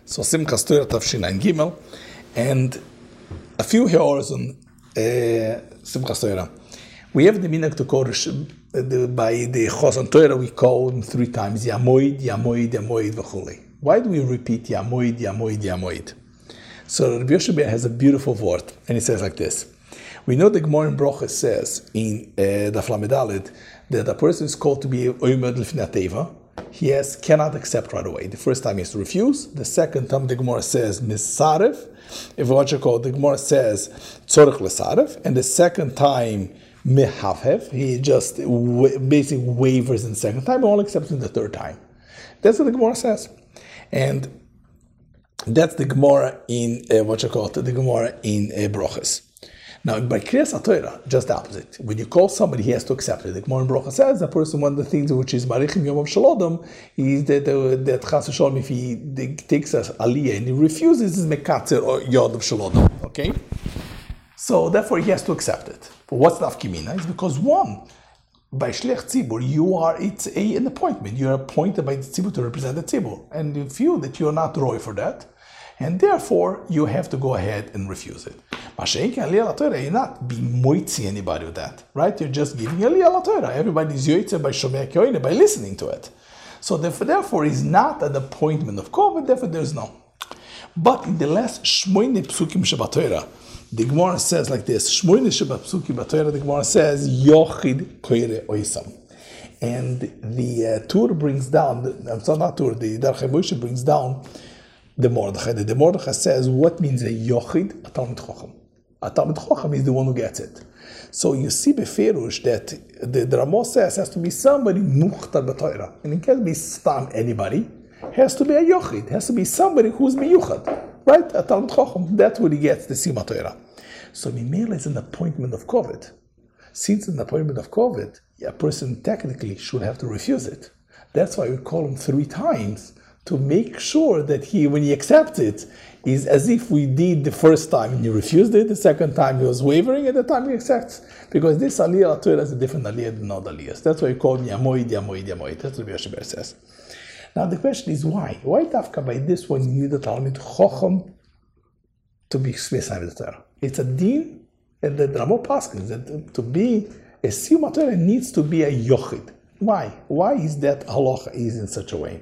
So Simchas Torah Tafshin Gimel, and a few hours on Simchas Torah. We have the minhag to call by the Chosn Torah. We call him 3 times Yamoid, Yamoid, Yamoid, v'chulei. Why do we repeat Yamoid, Yamoid, Yamoid? So Rabbi Yoshe has a beautiful word, and he says like this. We know the Gemara in Brochus says in Daf Lamed Daled that a person is called to be Omer Lifnei Teva. He cannot accept right away. The first time he has to refuse. The second time the Gemara says Misarev. If what you call the Gemara says Tzorich Lesarev, and the second time Mehavhev. He just basically wavers in the second time, only accepts in the third time. That's what the Gemara says, and that's the Gemara in the Gemara in Brochus. Now, by Kriyas HaTorah, just the opposite. When you call somebody, he has to accept it. The Gemara in Brochus says, the person, one of the things which is Marichim Yom Shalodom, is that Chas v'Shalom, if he takes a aliyah and he refuses, is Mekatzer or Yod of Shalodom. Okay? So, therefore, he has to accept it. But what's the Afkimina? It's because one, by Shlech Tzibur, it's an appointment. You're appointed by the Tzibur to represent the Tzibur. And you feel that you're not Roy for that. And therefore, you have to go ahead and refuse it. You're not being moitzi anybody with that, right? You're just giving Aliyah Torah. Everybody's yoitze by Shomei Kyoine, by listening to it. So therefore, it's not an appointment of COVID, therefore there's no. But in the last Shmoine Psukim Shabbat Torah, the Gemara says like this, Shmoine Shabbat Psukim Torah, the Gemara says, Yochid Koire Oisam. And the Tur brings down, the Darchei Moshe brings down the Mordechai. The Mordechai says, what means a Yochid? A Talmid Chacham. A Talmid Chacham is the one who gets it. So you see Beferush that the Ramo says has to be somebody Muchtar B'Torah. And it can't be Stam anybody. It has to be a Yochid. It has to be somebody who's Miyuchad. Right? A Talmid Chacham. That's where he gets the Sima Torah. So Mimela is an appointment of COVID. Since it's an appointment of COVID, a person technically should have to refuse it. That's why we call him 3 times, to make sure that when he accepts it, is as if we did the first time and he refused it, the second time he was wavering, and the time he accepts. Because this Aliyah Torah is a different Aliyah than other Aliyahs. That's why we call him Yamoid, Yamoid, Yamoid. That's what Rabbi Yoshe says. Now the question is why? Why Dafka by this one you need a Talmid Chacham to be Shmesai with the Torah? It's a din, and the Ramo Paskins, that to be a Siyum Torah needs to be a Yochid. Why? Why is that halacha is in such a way?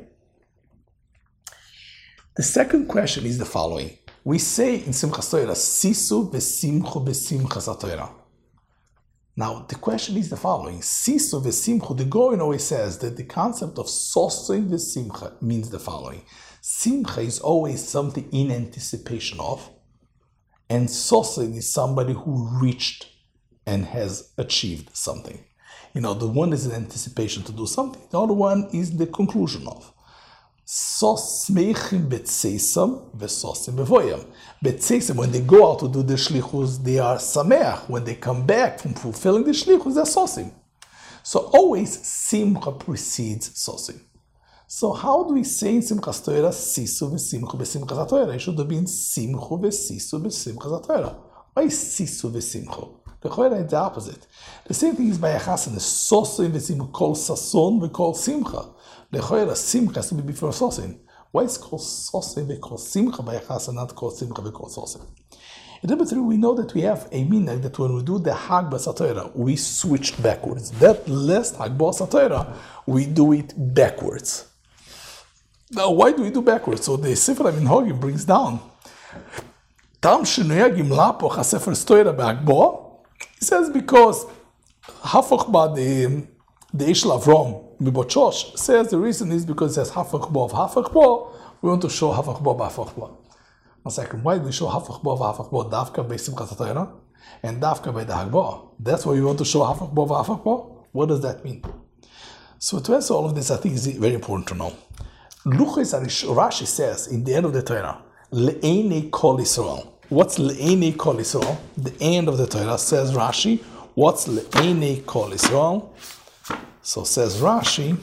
The second question is the following. We say in Simchas Torah, Sisu v'simchu b'simchas HaTorah. Now, the question is the following. Sisu v'simchu, the Goyen always says that the concept of sosin v'simcha means the following. Simcha is always something in anticipation of, and sosin is somebody who reached and has achieved something. The one is in anticipation to do something, the other one is the conclusion of. Sosmechim betseisam v'sosim bevoyam. Betseisam, when they go out to do the shlichus, they are sameach. When they come back from fulfilling the shlichus, they're sosim. So always simcha precedes sosim. So how do we say in Simchas Torah, sisu v'simchu b'simchas HaTorah? It should have been simchu v'sisu b'simchas HaTorah. Why is sisu v'simchu? The Torah is the opposite. The same thing is by Yachasan, the sosim v'simchu, kol sason v'kol simcha. The Chayra Simcha has to be before Sosin. Why is it called Sosin and called Simcha by Yachas and not called Simcha and called Sosin? In number 3, we know that we have a minhag that when we do the Hag B'Satayra, we switch backwards. That last Hag B'Satayra, we do it backwards. Now, why do we do backwards? So the Sefer HaMinhagim brings down Tam Shenuyagim Lapo HaSefer Stoira B'Hagbo. He says because Hafach Ba the Ishla Avrom Mibochosh says the reason is because it says Hafachbo of Hafachbo. We want to show Hafachbo B'Hafachbo. 1 second, why do we show Hafachbo B'Hafachbo? Dafka by Simchas Torah and Dafka by the Hagbo. That's why we want to show Hafachbo B'Hafachbo. What does that mean? So to answer all of this, I think is very important to know. Luchos Rashi says in the end of the Torah, Le'enei Kol Yisrael. What's Le'enei Kol Yisrael? The end of the Torah says Rashi. What's Le'enei Kol Yisrael? So says Rashi,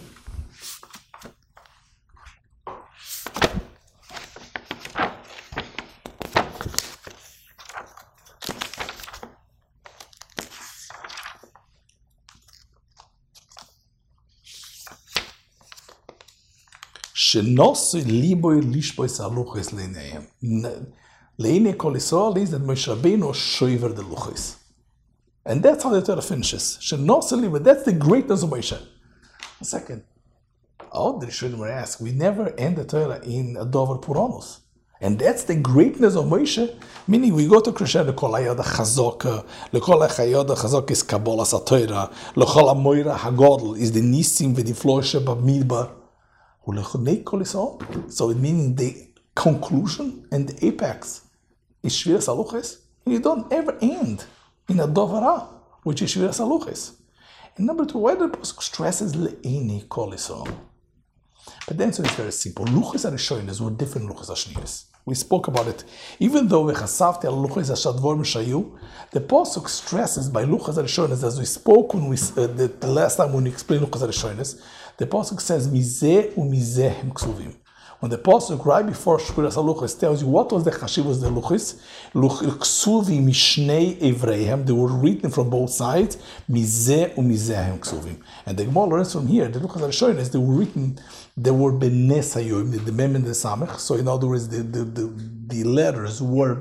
Shenos liboy lishboy saluchis leineim. Leine kol Yisrael is that Moshe Rabbeinu shoiver the luchis. And that's how the Torah finishes. Shenos liboy, that's the greatness of Moshe. A second. Oh, the Rishonim were asked, we never end the Torah in a Dover Puranus. And that's the greatness of Moshe. Meaning, we go to Krishna, L'kol hayod hachazok, L'kol hayod hachazok is Kabbalah HaTorah, L'kol hamoira hagodl is the Nisim v'diflo shebamidbar, U'lecholei kol Yisrael. So it means the conclusion and the apex is Shviras Haluches. And you don't ever end in a Dovara, which is Shviras Haluches. And number two, why the Pasuk stresses Le'enei kol Yisrael? But the answer is very simple. Luchos HaRishonos were different Luchos HaShniyos. We spoke about it. Even though V'chasavti al Luchos HaShadvor M'shayu, the Pasuk stresses by Luchos HaRishonos, as we spoke when the last time when we explained Luchos HaRishonos, the Pasuk says, Mizeh u'mizeh hem ksuvim. When the Pasuk right before Shviras HaLuchos tells you what was the Chashivos the Luchos, Ksuvim mishnei evreihem, they were written from both sides, Mizeh u'mizeh hem ksuvim. And the Gemara learns from here, the Luchos HaRishonos, they were written, they were benes hayoim, the mem and the samech. So in other words, the letters were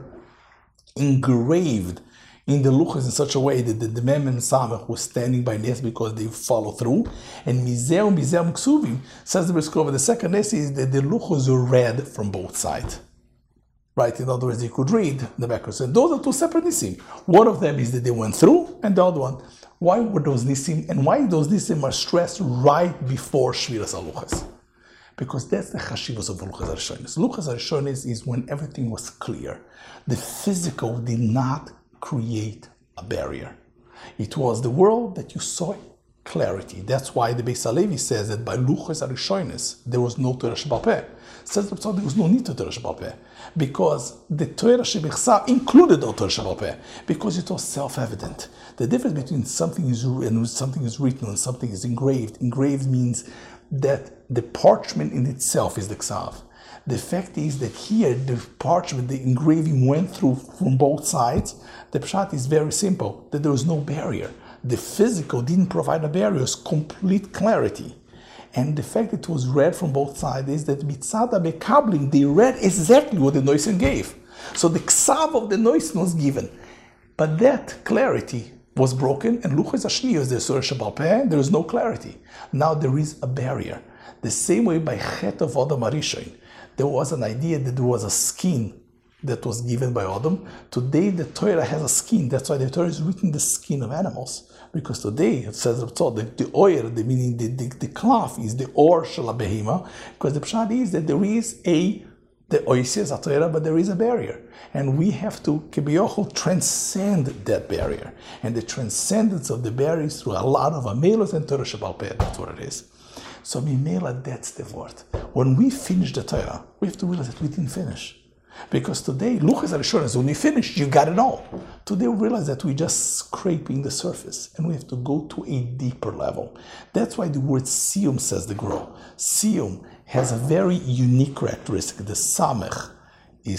engraved in the luchos in such a way that the mem and samech was standing by nes because they follow through. And mizeh ksuvim says the Briskova, the second nes is that the luchos were read from both sides. Right? In other words, they could read the backwards. And those are two separate nisim. One of them is that they went through, and the other one, why were those nisim, and why those nisim are stressed right before Shviras HaLuchos? Because that's the chashivos of Luchos HaRishonos. Luchos HaRishonos is when everything was clear. The physical did not create a barrier. It was the world that you saw clarity. That's why the Beis Halevi says that by Luchos HaRishonos there was no Torah Sheba'al Peh. Says the Tzad, there was no need to Torah Sheba'al Peh because the Torah Shebichsav included the Torah Sheba'al Peh because it was self-evident. The difference between something is written and something is engraved. Engraved means that the parchment in itself is the Ksav. The fact is that here the parchment, the engraving went through from both sides. The pshat is very simple, that there was no barrier. The physical didn't provide a barrier, it was complete clarity. And the fact that it was read from both sides is that mitzada bekabling, they read exactly what the Noisen gave. So the Ksav of the Noisen was given. But that clarity was broken, and Luchos HaShniyos, the Surah Sheba'al Peh, there is no clarity. Now there is a barrier. The same way by Chet of Adam HaRishon, there was an idea that there was a skin that was given by Adam. Today the Torah has a skin. That's why the Torah is written the skin of animals. Because today, it says the oir, meaning the cloth is the or shel behema, because the pshat is that there is the oisias Torah, but there is a barrier. And we have to, kebiyochel, transcend that barrier. And the transcendence of the barrier is through a lot of amelos and Torah Sheba'al Peh. That's what it is. So mimela, that's the word. When we finish the Torah, we have to realize that we didn't finish. Because today, Luchos HaRishonos, when we finish, you got it all. Today we realize that we're just scraping the surface and we have to go to a deeper level. That's why the word siyum says the grow. Siyum has a very unique characteristic. The samech is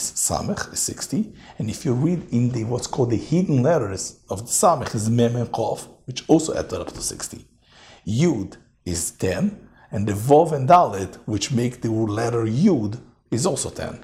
60. And if you read in the what's called the hidden letters of the samech is mem and kof, which also add up to 60. Yud is 10. And the vov and dalet, which make the letter yud, is also 10.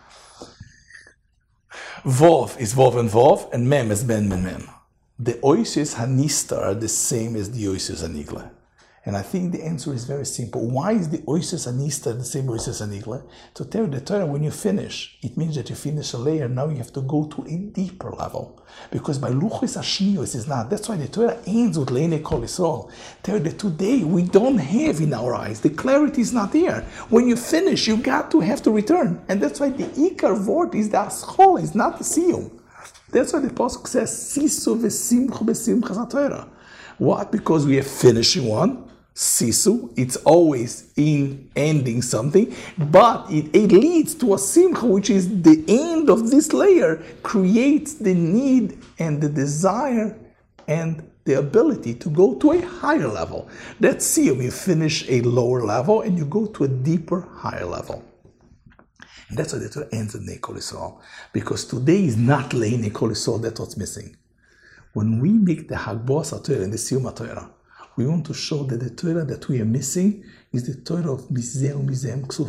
Vov is Vov and Mem is Ben Mem. The oisios hanista are the same as the oisios hanigle. And I think the answer is very simple. Why is the oisios hanista the same oisios hanigle? To tell you the Torah, when you finish, it means that you finish a layer, now you have to go to a deeper level. Because by Luchos HaShniyos is not. That's why the Torah ends with Le'enei kol Yisrael. Tell you that today we don't have in our eyes, the clarity is not there. When you finish, you got to have to return. And that's why the Ikar word is the Aschol, is not the Siyum. That's why the Pasuk says, Sisu v'simchu b'simchas HaTorah. What? Because we are finishing one. Sisu, it's always in ending something, but it leads to a simcha, which is the end of this layer, creates the need and the desire and the ability to go to a higher level. That's siyum. You finish a lower level and you go to a deeper, higher level. And that's why the Torah ends in Le'enei kol Yisrael, because today is not Le'enei kol Yisrael, that's what's missing. When we make the Hagbos HaTorah and the Siyum HaTorah, we want to show that the Torah that we are missing is the Torah of Mizeh Ksuvim.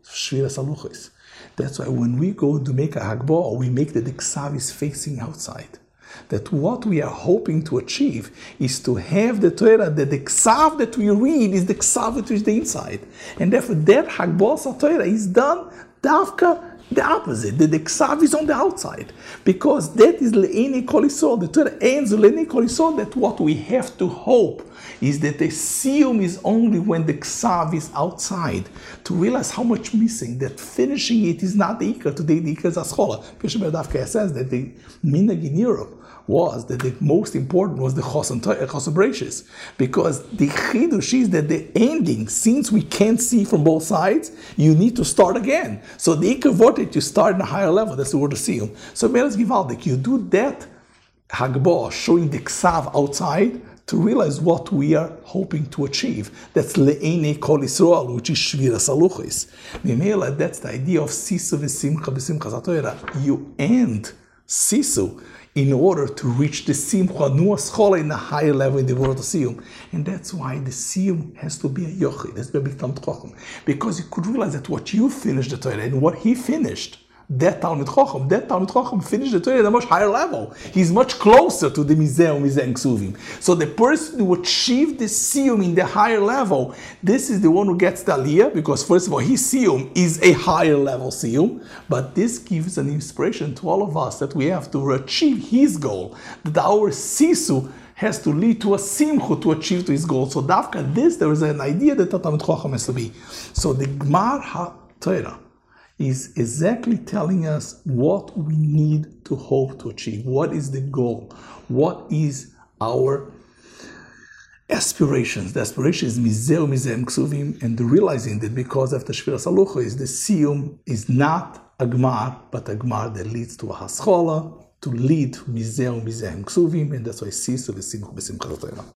Shviras Haluchos. That's why when we go to make a Hagbah, we make the Ksavis facing outside. That what we are hoping to achieve is to have the Torah, that the Ksav that we read is the Ksav that is the inside. And therefore that Hagbah Torah is done Davka the opposite, that the Ksav is on the outside. Because that is Le'eni Kol Yisrael. The Torah ends Le'eni Kol Yisrael, that what we have to hope is that the siyum is only when the Ksav is outside. To realize how much missing, that finishing it is not the Ikar, today the Ikar is Aschola. Peshach Davka says that the Minhag in Europe was that the most important was the Chosan Bereishis, because the Chidush is that the ending, since we can't see from both sides, you need to start again. So the Ikar Vortet, you start in a higher level, that's the word of Siyum. So Meretz Givaldik, you do that Hagbah, showing the Ksav outside, to realize what we are hoping to achieve. That's Le'enei Kol Yisrael, which is Shviras Haluchos. Mimela, that's the idea of Sisu v'Simcha b'Simchas HaTorah. You end Sisu in order to reach the Simcha Nuas Chola in a higher level in the world of Siyum. And that's why the Siyum has to be a Yochid, has to be a Talmid Chacham. Because you could realize that what you finished the Torah and what he finished, that Talmid Chacham finished the Torah at a much higher level. He's much closer to the Mizeh Ksuvim. So the person who achieved the Siyum in the higher level, this is the one who gets the Aliyah, because first of all, his Siyum is a higher level Siyum, but this gives an inspiration to all of us that we have to achieve his goal, that our Sisu has to lead to a Simcha to achieve to his goal. So Davka this, there is an idea that Talmid Chacham has to be. So the Gmar HaTorah is exactly telling us what we need to hope to achieve. What is the goal? What is our aspirations? The aspiration is Mizeh Ksuvim, and the realizing that because after Shviras Haluchos, the Siyum is not a Gmar, but a Gmar that leads to a Haschola, to lead Mizeh Ksuvim, and that's why Sisu v'Simcha b'Simchas HaTorah.